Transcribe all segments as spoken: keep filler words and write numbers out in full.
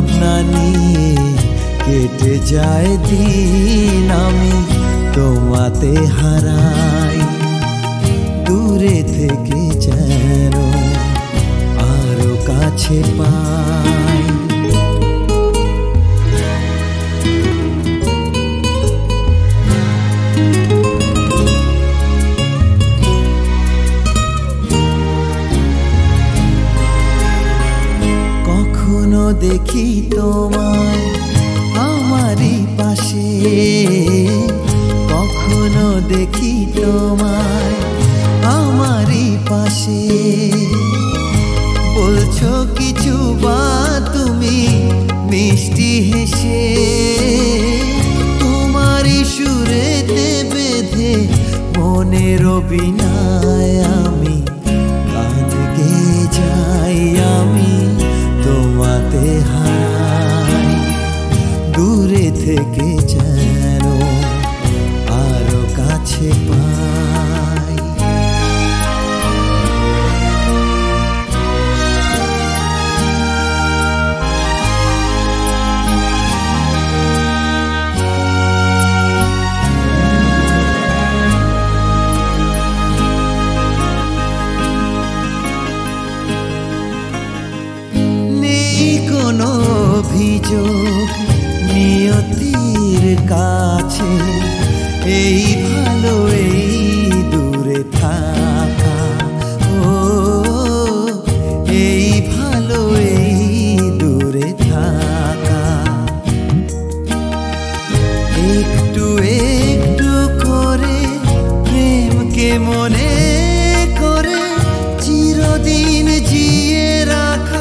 ভাবনা নিয়ে কেটে যায় দিন, আমি তোমাতে হারাই। দূরে থেকে যেন আরো কাছে পাই। কখনো দেখি তোমায় আমারই পাশে, কখনো দেখি তোমায় আমারই পাশে। বলছো কিছু বা তুমি মিষ্টি হেসে, তোমারই সুরেতে বেঁধে মনের বিনায় আমি গান গেয়ে যাই। আমি তোমাতে হারাই। দূরে থেকে যেন আরো কাছে পাই। কোনো অভিযোগ নিয়তির কাছে, এই ভালো এই দূরে থাকা। ও এই ভালো এই দূরে থাকা। একটু একটু করে প্রেমকে মনে করে চিরদিন জিয়ে রাখা।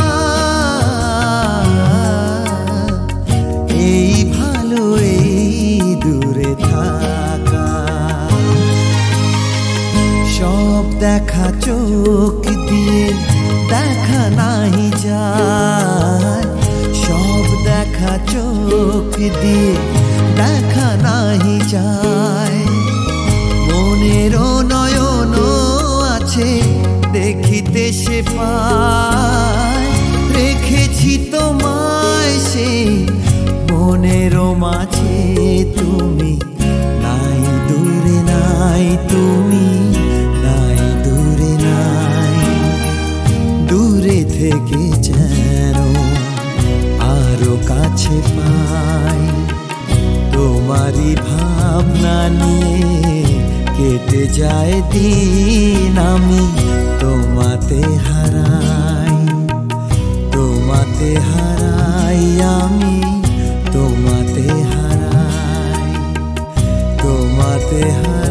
সব দেখা চোখ দিয়ে দেখা নাহি যায়, সব দেখা চোখ দিয়ে দেখা নাহি যায়। মনের নয়ন আছে দেখিতে সে পায়, রেখেছি তোমায় সে মনের মাঝে। তুমি নাই দূরে নাই, তুমি নাই দূরে নাই। দূরে থেকে যেন আরো কাছে পাই। তোমারই ভাবনা নিয়ে কেটে যায় দিন, আমি তোমাতে হারাই। তোমাতে হারাই আমি, তোমাতে হারাই, তোমাতে হারাই।